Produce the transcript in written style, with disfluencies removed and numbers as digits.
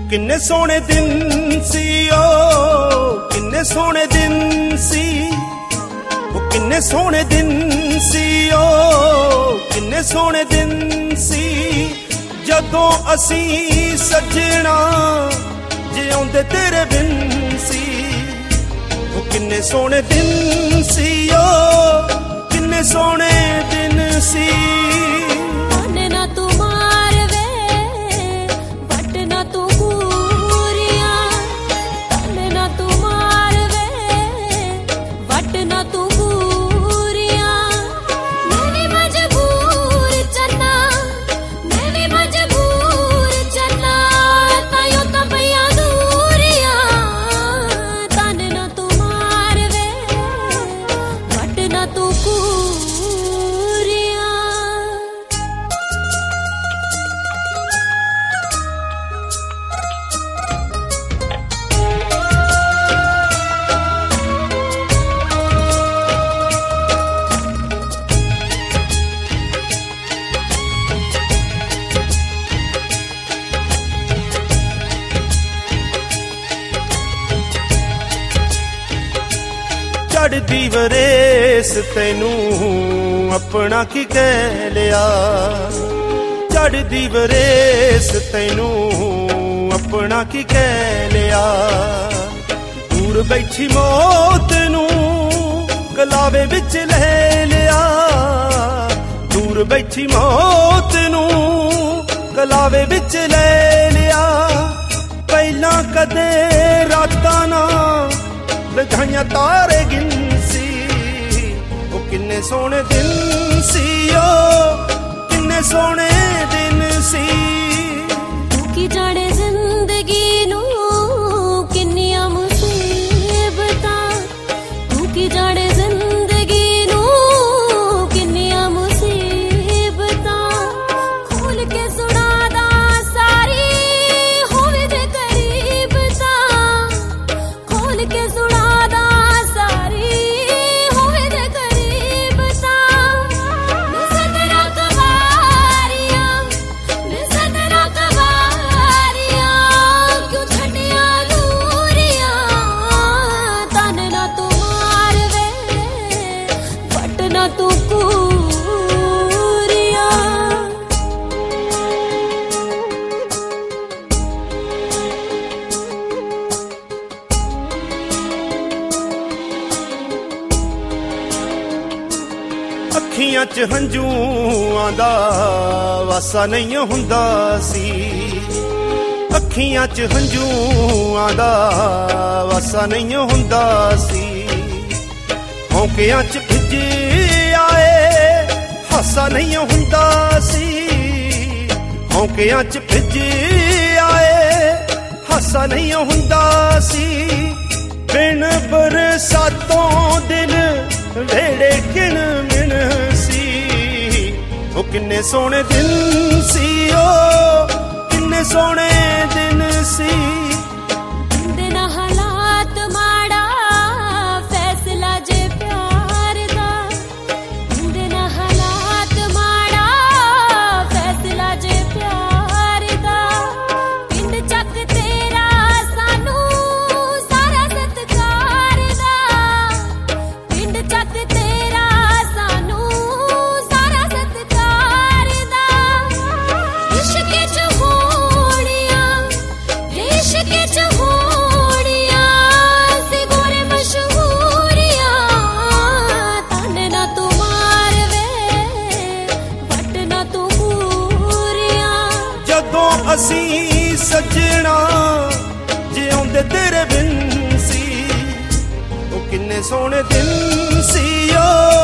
किन्ने सोहने दिन सी ओ किन्ने सोहने दिन सी ओ किन्ने सोहने दिन सी ओ किन्ने सोहने दिन सी जदों असी सजना जिउंदे तेरे बिन सी ओ किन्ने सोहने दिन सी ओ किन्ने सोहने दिन सी चढ़दी वरेस तैनू अपना की कह लिया चढ़दी वरेस तैनू अपना की कह लिया दूर बैठी मौत नू गलावे विच ले लिया दूर बैठी मौत नू गलावे विच ले लिया पहला कदे रातां ना लगाइयां तारे गिन सी ओ किन्ने सोहने दिन सी ओ किन्ने सोहने दिन सी तू की जाने जिंदगी नू किन्नियां मुसीबतां तू की जाने जिंदगी नू किन्नियां मुसीबतां खोल के सुना दा सारी होवे जे करीब तां खोल के सुना अखियां च हंझूआं दा वासा नहीं हुंदा सी अखियां च हंझूआं दा वासा नहीं हुंदा सी हौंकियां च भिजे आए हासा नहीं हुंदा सी हौंकियां च भिजे आए हासा नहीं हुंदा सी बिन बरसातों दिल वेड़े किन मिन सी ओ किन्ने सोहने दिन सी ओ किन्ने सोहने दिन सी दिन हालात माड़ा फैसला जे प्यार दा दिन हालात माड़ा फैसला जे प्यार दा पिंड चक तेरा सानू सारा सत्कार दा पिंड चक तेरा सानू सारा सत्कार दा इश्क च होड़ियां सी गोरे मशहूरियां ताने ना तू मार वे बट ना तू पूरियां जदों असी सजना जिउंदे तेरे बिन सी ओ किन्ने सोहने दिन सी ओ